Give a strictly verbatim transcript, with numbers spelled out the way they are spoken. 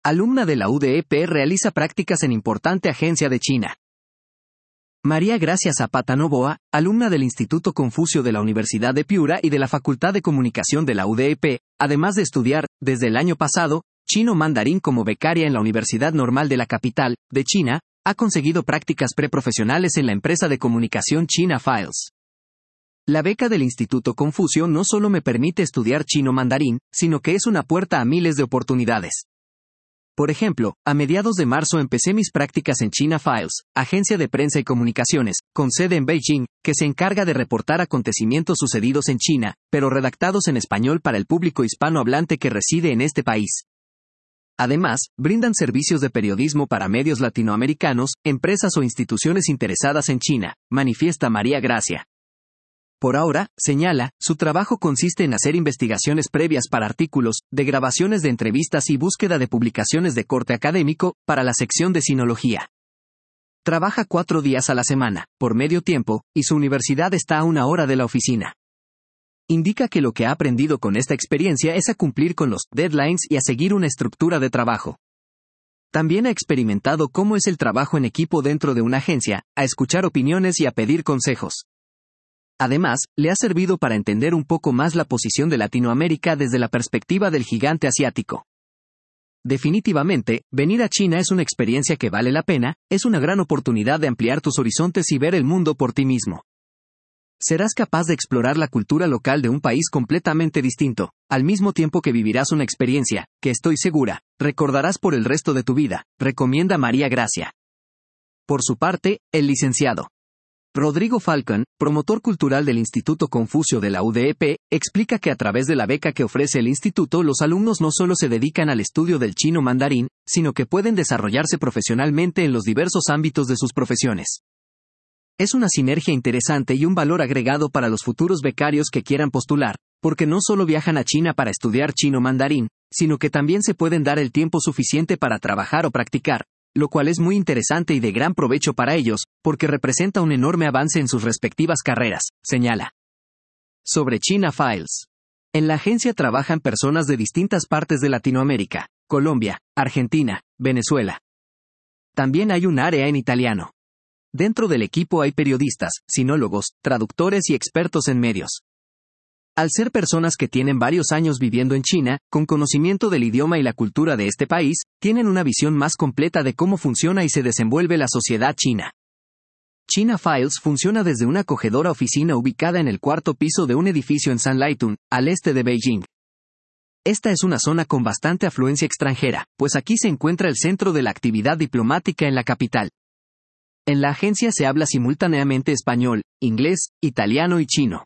alumna de la U D E P, realiza prácticas en importante agencia de China. María Gracia Zapata Novoa, alumna del Instituto Confucio de la Universidad de Piura y de la Facultad de Comunicación de la U D E P, además de estudiar, desde el año pasado, chino mandarín como becaria en la Universidad Normal de la capital, de China, ha conseguido prácticas preprofesionales en la empresa de comunicación China Files. La beca del Instituto Confucio no solo me permite estudiar chino mandarín, sino que es una puerta a miles de oportunidades. Por ejemplo, a mediados de marzo empecé mis prácticas en China Files, agencia de prensa y comunicaciones, con sede en Beijing, que se encarga de reportar acontecimientos sucedidos en China, pero redactados en español para el público hispanohablante que reside en este país. Además, brindan servicios de periodismo para medios latinoamericanos, empresas o instituciones interesadas en China, manifiesta María Gracia. Por ahora, señala, su trabajo consiste en hacer investigaciones previas para artículos, de grabaciones de entrevistas y búsqueda de publicaciones de corte académico, para la sección de sinología. Trabaja cuatro días a la semana, por medio tiempo, y su universidad está a una hora de la oficina. Indica que lo que ha aprendido con esta experiencia es a cumplir con los deadlines y a seguir una estructura de trabajo. También ha experimentado cómo es el trabajo en equipo dentro de una agencia, a escuchar opiniones y a pedir consejos. Además, le ha servido para entender un poco más la posición de Latinoamérica desde la perspectiva del gigante asiático. Definitivamente, venir a China es una experiencia que vale la pena, es una gran oportunidad de ampliar tus horizontes y ver el mundo por ti mismo. Serás capaz de explorar la cultura local de un país completamente distinto, al mismo tiempo que vivirás una experiencia, que estoy segura, recordarás por el resto de tu vida, recomienda María Gracia. Por su parte, el licenciado Rodrigo Falcón, promotor cultural del Instituto Confucio de la U D E P, explica que a través de la beca que ofrece el instituto los alumnos no solo se dedican al estudio del chino mandarín, sino que pueden desarrollarse profesionalmente en los diversos ámbitos de sus profesiones. Es una sinergia interesante y un valor agregado para los futuros becarios que quieran postular, porque no solo viajan a China para estudiar chino mandarín, sino que también se pueden dar el tiempo suficiente para trabajar o practicar, lo cual es muy interesante y de gran provecho para ellos, porque representa un enorme avance en sus respectivas carreras, señala. Sobre China Files. En la agencia trabajan personas de distintas partes de Latinoamérica, Colombia, Argentina, Venezuela. También hay un área en italiano. Dentro del equipo hay periodistas, sinólogos, traductores y expertos en medios. Al ser personas que tienen varios años viviendo en China, con conocimiento del idioma y la cultura de este país, tienen una visión más completa de cómo funciona y se desenvuelve la sociedad china. China Files funciona desde una acogedora oficina ubicada en el cuarto piso de un edificio en Sanlitun, al este de Beijing. Esta es una zona con bastante afluencia extranjera, pues aquí se encuentra el centro de la actividad diplomática en la capital. En la agencia se habla simultáneamente español, inglés, italiano y chino.